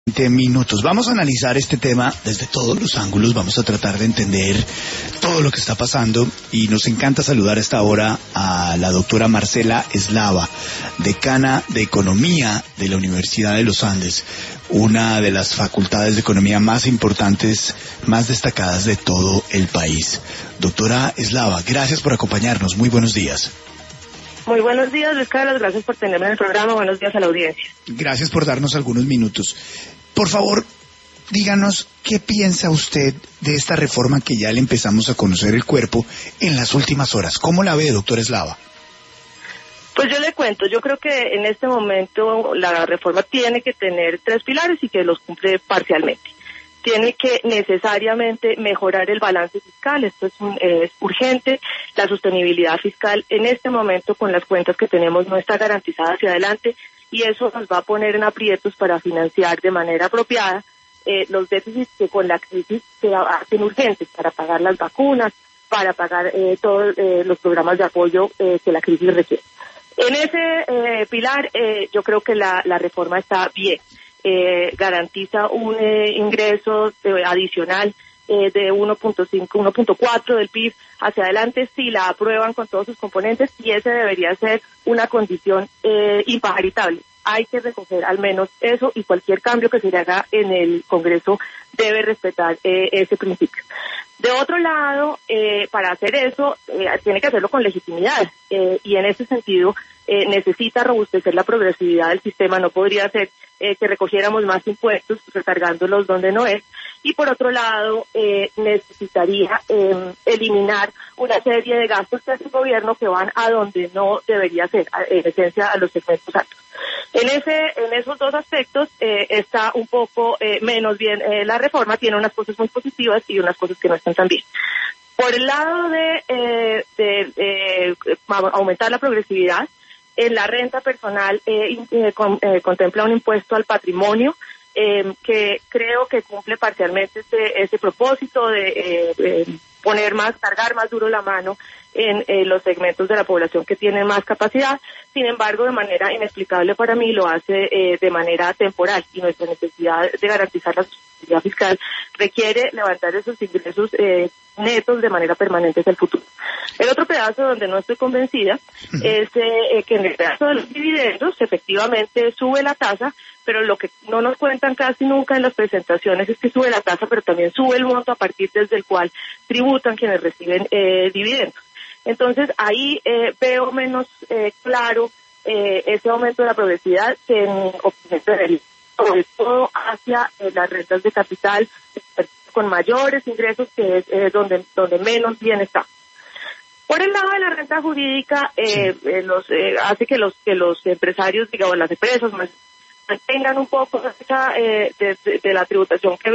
Minutos. Vamos a analizar este tema desde todos los ángulos, vamos a tratar de entender todo lo que está pasando y nos encanta saludar a esta hora a la doctora Marcela Eslava, decana de Economía de la Universidad de los Andes, una de las facultades de economía más importantes, más destacadas de todo el país. Doctora Eslava, gracias por acompañarnos, muy buenos días. Muy buenos días, Luis Carlos, gracias por tenerme en el programa, buenos días a la audiencia. Gracias por darnos algunos minutos. Por favor, díganos qué piensa usted de esta reforma que ya le empezamos a conocer el cuerpo en las últimas horas. ¿Cómo la ve, doctora Eslava? Pues yo le cuento, yo creo que en este momento la reforma tiene que tener 3 pilares y que los cumple parcialmente. Tiene que necesariamente mejorar el balance fiscal, esto es urgente. La sostenibilidad fiscal en este momento con las cuentas que tenemos no está garantizada hacia adelante y eso nos va a poner en aprietos para financiar de manera apropiada los déficits que con la crisis se hacen urgentes para pagar las vacunas, para pagar todos los programas de apoyo que la crisis requiere. En ese pilar yo creo que la reforma está bien. Garantiza un ingreso adicional de 1.5, 1.4 del PIB hacia adelante si la aprueban con todos sus componentes y ese debería ser una condición imparitable. Hay que recoger al menos eso y cualquier cambio que se le haga en el Congreso debe respetar ese principio. De otro lado, para hacer eso, tiene que hacerlo con legitimidad y en ese sentido necesita robustecer la progresividad del sistema. No podría ser que recogiéramos más impuestos recargándolos donde no es. Y por otro lado, necesitaría eliminar una serie de gastos que hace el gobierno que van a donde no debería ser, en esencia a los segmentos altos. En esos dos aspectos está un poco menos bien la reforma, tiene unas cosas muy positivas y unas cosas que no están tan bien. Por el lado de aumentar la progresividad, en la renta personal contempla un impuesto al patrimonio que creo que cumple parcialmente ese propósito de cargar más duro la mano en los segmentos de la población que tienen más capacidad. Sin embargo, de manera inexplicable para mí lo hace de manera temporal y nuestra necesidad de garantizar la sostenibilidad fiscal requiere levantar esos ingresos netos de manera permanente hacia el futuro. El otro pedazo donde no estoy convencida es que en el pedazo de los dividendos efectivamente sube la tasa, pero lo que no nos cuentan casi nunca en las presentaciones es que sube la tasa, pero también sube el monto a partir desde el cual tributan quienes reciben dividendos. Entonces ahí veo menos claro ese aumento de la progresividad que en opinión sobre todo hacia las rentas de capital con mayores ingresos, que es donde menos bien está. Por el lado de la renta jurídica, hace que los empresarios, digamos, las empresas mantengan un poco de la tributación que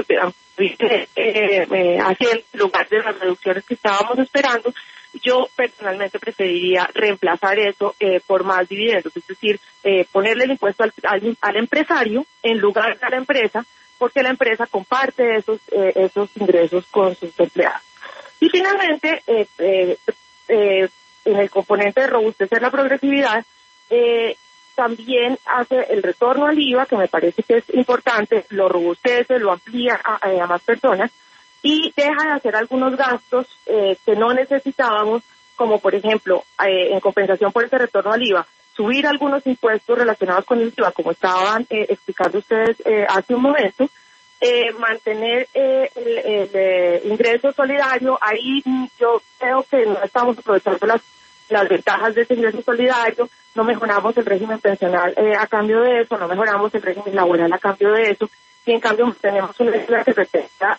hacia el lugar de las reducciones que estábamos esperando. Yo personalmente preferiría reemplazar eso por más dividendos, es decir, ponerle el impuesto al empresario en lugar de a la empresa, porque la empresa comparte esos ingresos con sus empleados. Y finalmente, en el componente de robustecer la progresividad, también hace el retorno al IVA, que me parece que es importante, lo robustece, lo amplía a más personas y deja de hacer algunos gastos que no necesitábamos, como por ejemplo, en compensación por ese retorno al IVA, subir algunos impuestos relacionados con el IVA, como estaban explicando ustedes hace un momento, mantener el ingreso solidario. Ahí yo creo que no estamos aprovechando las ventajas de ese ingreso solidario, no mejoramos el régimen pensional a cambio de eso, no mejoramos el régimen laboral a cambio de eso, y en cambio tenemos una isla que pretenda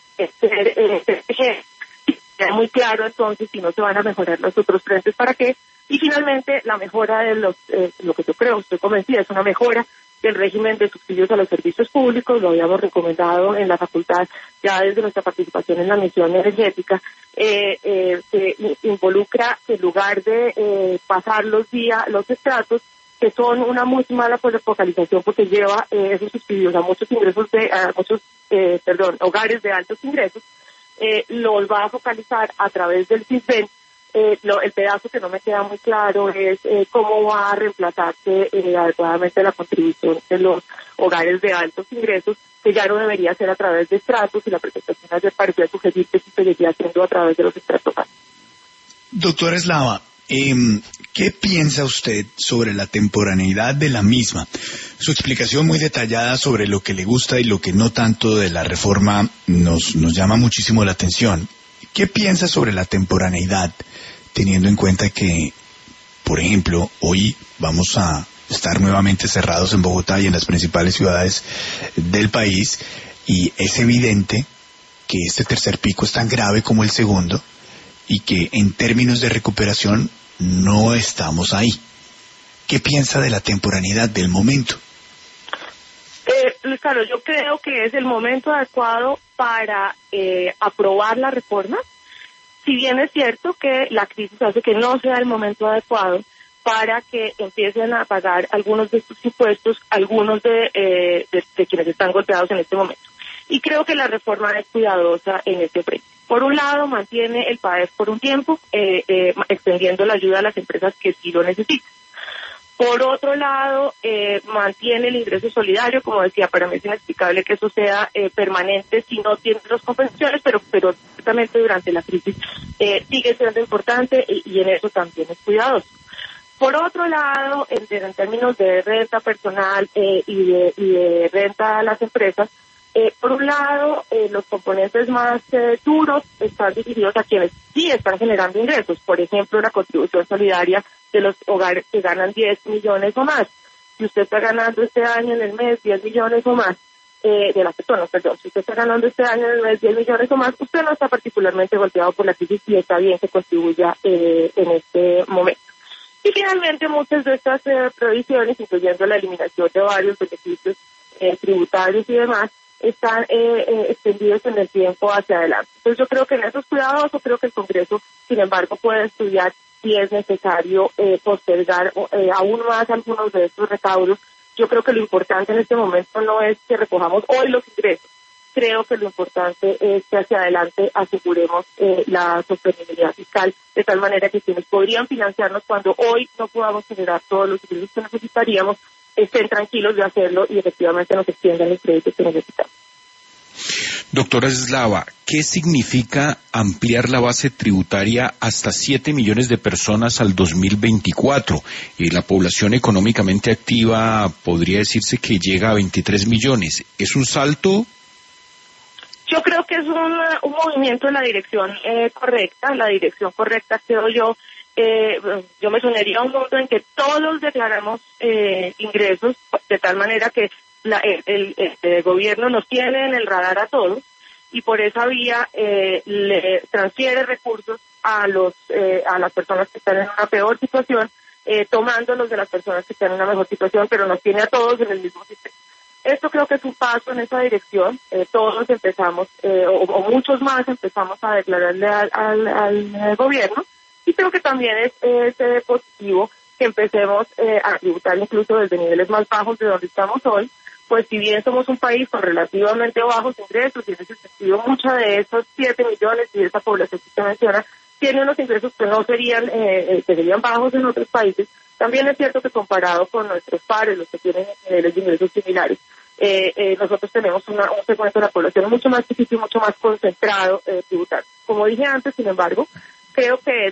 ser muy claro entonces si no se van a mejorar los otros frentes para qué. Y finalmente la mejora de lo que yo creo, estoy convencida, es una mejora del régimen de subsidios a los servicios públicos. Lo habíamos recomendado en la facultad ya desde nuestra participación en la misión energética, que involucra que en lugar de pasar los estratos, que son una muy mala focalización porque lleva esos subsidios a muchos hogares de altos ingresos, los va a focalizar a través del CISBEN El pedazo que no me queda muy claro es cómo va a reemplazarse adecuadamente la contribución de los hogares de altos ingresos, que ya no debería ser a través de estratos, y la presentación ayer parecía sugerir que sí seguiría siendo a través de los estratos. Doctora Eslava, ¿qué piensa usted sobre la temporaneidad de la misma? Su explicación muy detallada sobre lo que le gusta y lo que no tanto de la reforma nos llama muchísimo la atención. ¿Qué piensa sobre la temporaneidad, teniendo en cuenta que, por ejemplo, hoy vamos a estar nuevamente cerrados en Bogotá y en las principales ciudades del país, y es evidente que este tercer pico es tan grave como el segundo y que en términos de recuperación no estamos ahí? ¿Qué piensa de la temporaneidad del momento? Luis Carlos, yo creo que es el momento adecuado para aprobar la reforma, si bien es cierto que la crisis hace que no sea el momento adecuado para que empiecen a pagar algunos de estos impuestos, algunos de quienes están golpeados en este momento. Y creo que la reforma es cuidadosa en este frente. Por un lado, mantiene el PAEF por un tiempo, extendiendo la ayuda a las empresas que sí lo necesitan. Por otro lado, mantiene el ingreso solidario. Como decía, para mí es inexplicable que eso sea permanente si no tiene las compensaciones, pero ciertamente durante la crisis sigue siendo importante y en eso también es cuidadoso. Por otro lado, en términos de renta personal y de renta a las empresas, por un lado, los componentes más duros están dirigidos a quienes sí están generando ingresos. Por ejemplo, la contribución solidaria de los hogares que ganan 10 millones o más. Si usted está ganando este año en el mes 10 millones o más, de las personas, perdón, si usted está ganando este año en el mes 10 millones o más, usted no está particularmente golpeado por la crisis y está bien que contribuya en este momento. Y finalmente, muchas de estas provisiones, incluyendo la eliminación de varios beneficios tributarios y demás, están extendidos en el tiempo hacia adelante. Entonces yo creo que en esos cuidados, creo que el Congreso, sin embargo, puede estudiar si es necesario postergar aún más algunos de estos recaudos. Yo creo que lo importante en este momento no es que recojamos hoy los ingresos. Creo que lo importante es que hacia adelante aseguremos la sostenibilidad fiscal, de tal manera que quienes podrían financiarnos cuando hoy no podamos generar todos los ingresos que necesitaríamos, estén tranquilos de hacerlo y efectivamente nos extiendan los créditos que necesitamos. Doctora Eslava, ¿qué significa ampliar la base tributaria hasta 7 millones de personas al 2024? La población económicamente activa podría decirse que llega a 23 millones. ¿Es un salto? Yo creo que es un movimiento en la dirección correcta. La dirección correcta, creo yo. Yo me soñaría un mundo en que todos declaramos ingresos, de tal manera que el gobierno nos tiene en el radar a todos y por esa vía le transfiere recursos a las personas que están en una peor situación, tomándolos de las personas que están en una mejor situación, pero nos tiene a todos en el mismo sistema. Esto creo que es un paso en esa dirección. Todos empezamos, o muchos más empezamos a declararle al gobierno, y creo que también es positivo que empecemos a tributar incluso desde niveles más bajos de donde estamos hoy, pues si bien somos un país con relativamente bajos ingresos, y en ese sentido mucha de esos 7 millones y de esa población que usted menciona tiene unos ingresos que no serían, que serían bajos en otros países, también es cierto que comparado con nuestros pares, los que tienen niveles de ingresos similares, nosotros tenemos un segmento de la población mucho más chiquito y mucho más concentrado tributario. Como dije antes, sin embargo, creo que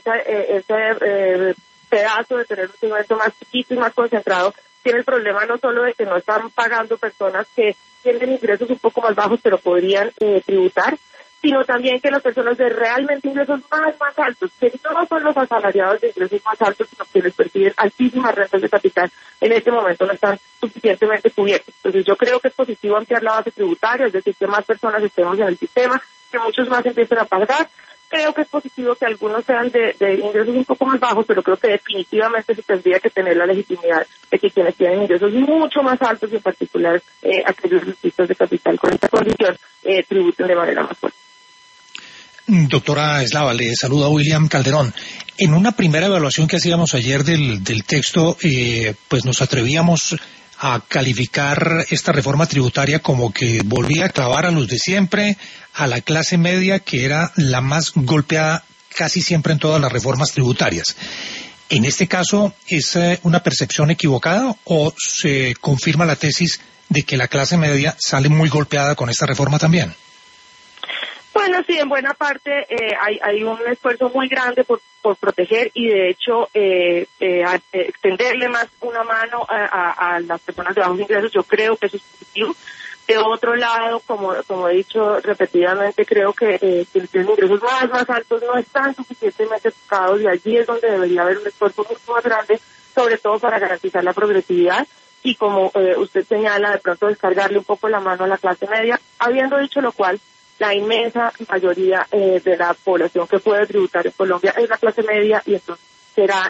ese pedazo de tener un segmento más chiquito y más concentrado tiene el problema no solo de que no están pagando personas que tienen ingresos un poco más bajos pero podrían tributar, sino también que las personas de realmente ingresos más altos, que no son los asalariados de ingresos más altos, sino que les perciben altísimas rentas de capital, en este momento no están suficientemente cubiertos. Entonces yo creo que es positivo ampliar la base tributaria, es decir, que más personas estemos en el sistema, que muchos más empiecen a pagar. Creo que es positivo que algunos sean de ingresos un poco más bajos, pero creo que definitivamente se tendría que tener la legitimidad de que quienes tienen ingresos mucho más altos, y en particular aquellos artistas de capital con esta condición, tributen de manera más fuerte. Doctora Eslava, le saluda William Calderón. En una primera evaluación que hacíamos ayer del texto, pues nos atrevíamos a calificar esta reforma tributaria como que volvía a clavar a los de siempre, a la clase media, que era la más golpeada casi siempre en todas las reformas tributarias. ¿En este caso es una percepción equivocada o se confirma la tesis de que la clase media sale muy golpeada con esta reforma también? Bueno, sí, en buena parte hay un esfuerzo muy grande por proteger y de hecho extenderle más una mano a las personas de bajos ingresos. Yo creo que eso es positivo. De otro lado, como he dicho repetidamente, creo que los ingresos más altos no están suficientemente tocados y allí es donde debería haber un esfuerzo mucho más grande, sobre todo para garantizar la progresividad y como usted señala, de pronto descargarle un poco la mano a la clase media. Habiendo dicho lo cual, la inmensa mayoría de la población que puede tributar en Colombia es la clase media y entonces será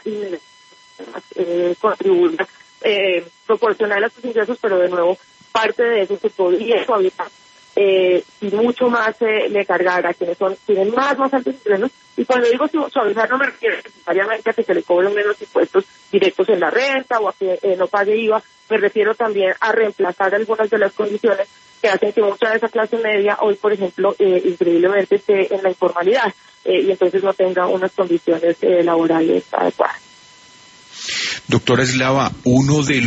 contribuir proporcional a sus ingresos, pero de nuevo parte de eso se podría suavizar y mucho más le cargar a quienes tienen más altos ingresos. Y cuando digo suavizar no me refiero necesariamente a que se le cobren menos impuestos directos en la renta o a que no pague IVA, me refiero también a reemplazar algunas de las condiciones que hacen que mucha de esa clase media hoy, por ejemplo, increíblemente esté en la informalidad y entonces no tenga unas condiciones laborales adecuadas. Doctora Eslava, uno de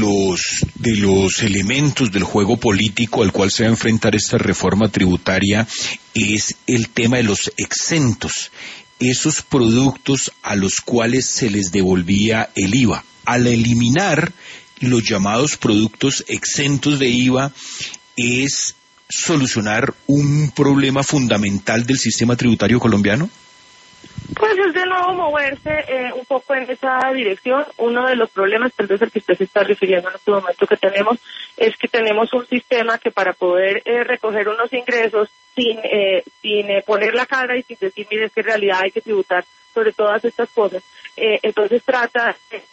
los elementos del juego político al cual se va a enfrentar esta reforma tributaria es el tema de los exentos, esos productos a los cuales se les devolvía el IVA. Al eliminar los llamados productos exentos de IVA, ¿es solucionar un problema fundamental del sistema tributario colombiano? Pues es de nuevo moverse un poco en esa dirección. Uno de los problemas, tal vez al que usted se está refiriendo en este momento que tenemos, es que tenemos un sistema que para poder recoger unos ingresos sin poner la cara y sin decir, mire, es que en realidad hay que tributar sobre todas estas cosas, entonces trata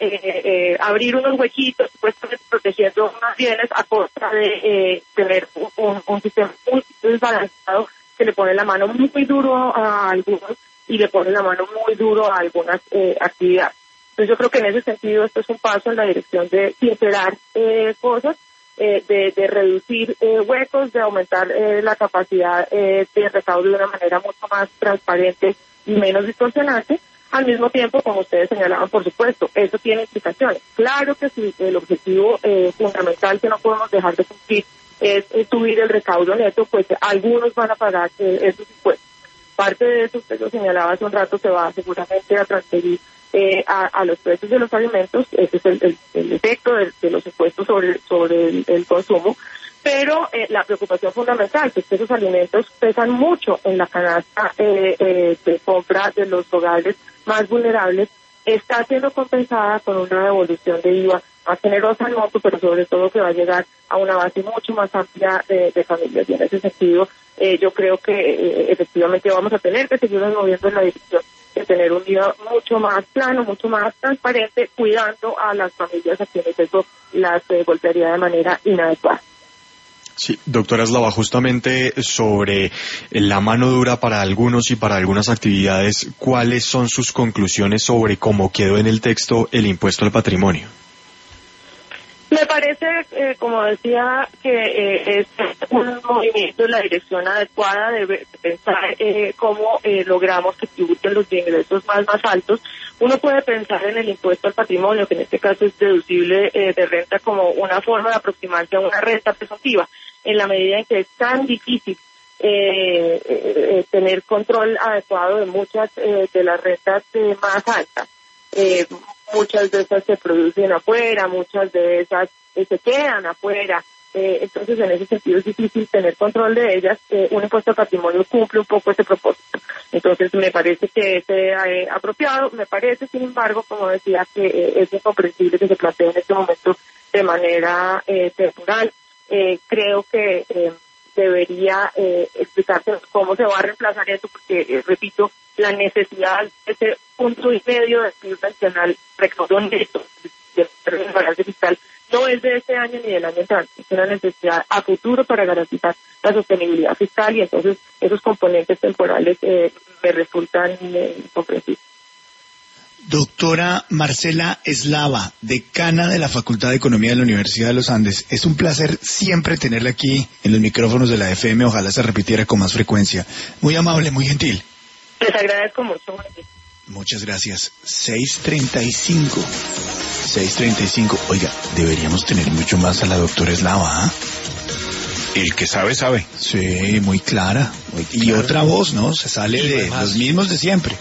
de abrir unos huequitos, supuestamente protegiendo unos bienes a costa de tener un sistema muy desbalanceado que le pone la mano muy duro a algunos y le pone la mano muy duro a algunas actividades. Entonces yo creo que en ese sentido esto es un paso en la dirección de sincerar cosas, de reducir huecos, de aumentar la capacidad de recaudo de una manera mucho más transparente y menos distorsionante. Al mismo tiempo, como ustedes señalaban, por supuesto, eso tiene implicaciones. Claro que si el objetivo fundamental que no podemos dejar de cumplir es subir el recaudo neto, pues algunos van a pagar esos impuestos. Parte de eso, usted lo señalaba hace un rato, se va seguramente a transferir a los precios de los alimentos. Ese es el efecto de los impuestos sobre el consumo. Pero la preocupación fundamental es que esos alimentos pesan mucho en la canasta de compra de los hogares más vulnerables, está siendo compensada con una devolución de IVA más generosa al monto, pero sobre todo que va a llegar a una base mucho más amplia de familias. Y en ese sentido, yo creo que efectivamente vamos a tener que seguirnos moviendo en la dirección de tener un IVA mucho más plano, mucho más transparente, cuidando a las familias a quienes eso las golpearía de manera inadecuada. Sí, doctora Eslava, justamente sobre la mano dura para algunos y para algunas actividades, ¿cuáles son sus conclusiones sobre cómo quedó en el texto el impuesto al patrimonio? Me parece, como decía, que es un movimiento en la dirección adecuada de pensar cómo logramos que tributen los ingresos más altos. Uno puede pensar en el impuesto al patrimonio, que en este caso es deducible de renta, como una forma de aproximarse a una renta presuntiva, en la medida en que es tan difícil tener control adecuado de muchas de las rentas más altas. Muchas de esas se producen afuera, muchas de esas se quedan afuera, entonces en ese sentido es difícil tener control de ellas. Un impuesto al patrimonio cumple un poco ese propósito, entonces me parece que es apropiado. Me parece, sin embargo, como decía, que es incomprensible que se plantee en este momento de manera temporal. Creo que debería explicarse cómo se va a reemplazar eso, porque, repito, la necesidad de ese 1,5% del PIB nacional recaudo neto del balance fiscal no es de este año ni del año entrante, es una necesidad a futuro para garantizar la sostenibilidad fiscal, y entonces esos componentes temporales me resultan incomprensibles. Doctora Marcela Eslava, decana de la Facultad de Economía de la Universidad de los Andes, es un placer siempre tenerla aquí en los micrófonos de la FM, ojalá se repitiera con más frecuencia. Muy amable, muy gentil. Les agradezco mucho. Muchas gracias. 6:35. Oiga, deberíamos tener mucho más a la doctora Eslava, ¿ah? El que sabe, sabe. Sí, muy clara. Y otra voz, ¿no? Se sale Y de además, los mismos de siempre.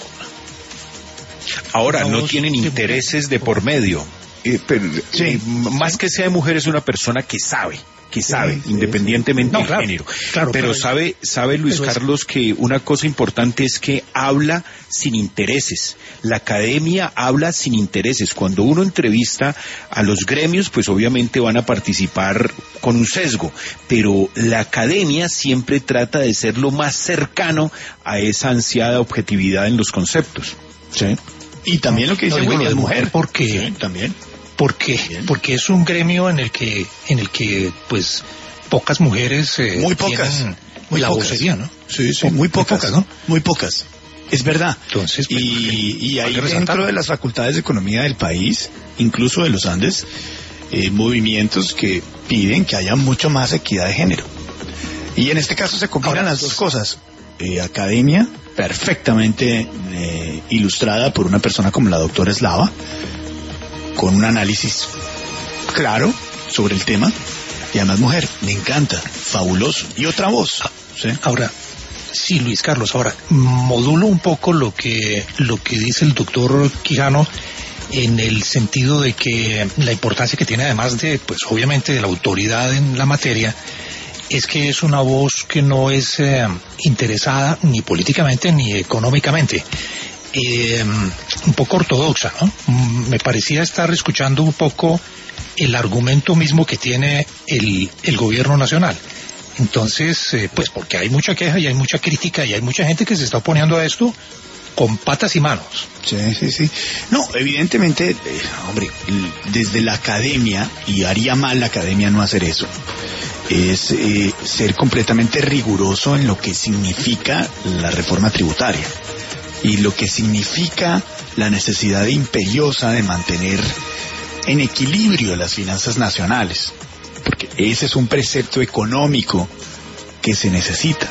Ahora, no tienen intereses de por medio. Sí. Más que sea mujer, es una persona que sabe, Sí, independientemente del género. Claro, pero claro. sabe Luis Carlos que una cosa importante es que habla sin intereses. La academia habla sin intereses. Cuando uno entrevista a los gremios, pues obviamente van a participar con un sesgo, pero la academia siempre trata de ser lo más cercano a esa ansiada objetividad en los conceptos. Sí. Y también lo que dice digo lo William, de mujer porque sí, también. porque es un gremio en el que pues pocas mujeres Muy pocas. tienen Muy la pocas. vocería, ¿no? Sí, muy pocas, ¿no? Muy pocas. Es verdad. Entonces, y hay ahí que dentro resaltarlo. de las facultades de economía del país, incluso de los Andes, movimientos que piden que haya mucho más equidad de género. Y en este caso se combinan Ahora, las dos cosas. Academia, perfectamente ilustrada por una persona como la doctora Eslava, con un análisis claro sobre el tema, y además mujer, me encanta, fabuloso. Y otra voz. ¿Sí? Ahora, sí, Luis Carlos, ahora modulo un poco lo que dice el doctor Quijano en el sentido de que la importancia que tiene, además de, pues obviamente, de la autoridad en la materia, es que es una voz que no es interesada ni políticamente ni económicamente. Un poco ortodoxa, ¿no? Me parecía estar escuchando un poco el argumento mismo que tiene el gobierno nacional. Entonces, pues porque hay mucha queja y hay mucha crítica y hay mucha gente que se está oponiendo a esto con patas y manos. Sí. No, evidentemente, hombre, desde la academia, y haría mal la academia no hacer eso, es ser completamente riguroso en lo que significa la reforma tributaria y lo que significa la necesidad imperiosa de mantener en equilibrio las finanzas nacionales, porque ese es un precepto económico que se necesita.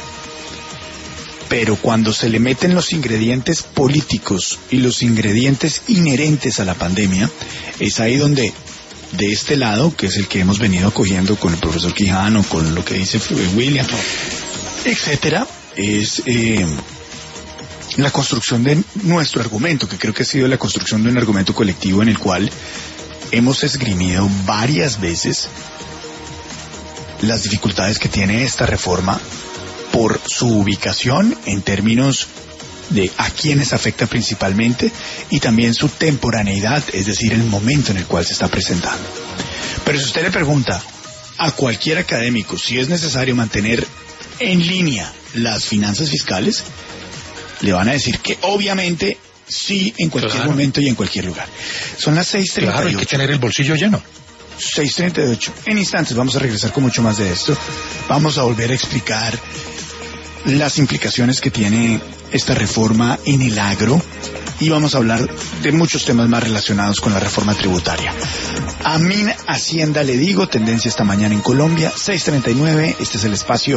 Pero cuando se le meten los ingredientes políticos y los ingredientes inherentes a la pandemia, es ahí donde, de este lado, que es el que hemos venido acogiendo con el profesor Quijano, con lo que dice William, etcétera, es la construcción de nuestro argumento, que creo que ha sido la construcción de un argumento colectivo en el cual hemos esgrimido varias veces las dificultades que tiene esta reforma por su ubicación en términos de a quienes afecta principalmente y también su temporaneidad, es decir, el momento en el cual se está presentando. Pero si usted le pregunta a cualquier académico si es necesario mantener en línea las finanzas fiscales, le van a decir que obviamente sí, en cualquier momento y en cualquier lugar. Son las 6:38. Claro, hay que tener el bolsillo lleno. 6:38. En instantes vamos a regresar con mucho más de esto. Vamos a volver a explicar las implicaciones que tiene esta reforma en el agro y vamos a hablar de muchos temas más relacionados con la reforma tributaria. Amin Hacienda le digo, tendencia esta mañana en Colombia, 6:39, este es el espacio